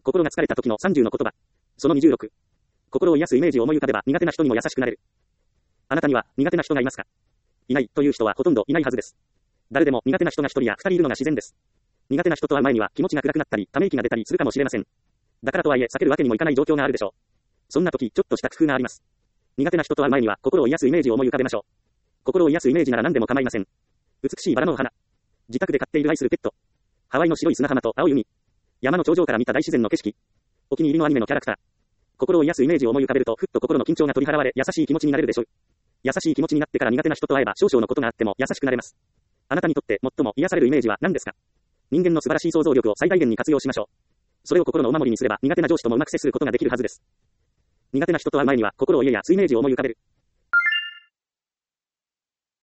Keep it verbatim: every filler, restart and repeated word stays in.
心が疲れた時のさんじゅうの言葉。そのにじゅうろく。心を癒すイメージを思い浮かべば苦手な人にも優しくなれる。あなたには苦手な人がいますか？いないという人はほとんどいないはずです。誰でも苦手な人が一人や二人いるのが自然です。苦手な人と会う前には気持ちが暗くなったり、ため息が出たりするかもしれません。だからとはいえ避けるわけにもいかない状況があるでしょう。そんな時、ちょっとした工夫があります。苦手な人と会う前には心を癒すイメージを思い浮かべましょう。心を癒すイメージなら何でも構いません。美しいバラのお花。自宅で飼っている愛するペット。ハワイの白い砂浜と青い海。山の頂上から見た大自然の景色。お気に入りのアニメのキャラクター。心を癒すイメージを思い浮かべると、ふっと心の緊張が取り払われ、優しい気持ちになれるでしょう。優しい気持ちになってから苦手な人と会えば少々のことがあっても優しくなれます。あなたにとって最も癒されるイメージは何ですか？人間の素晴らしい想像力を最大限に活用しましょう。それを心のお守りにすれば苦手な上司ともうまく接することができるはずです。苦手な人と会う前には心を癒やすイメージを思い浮かべる。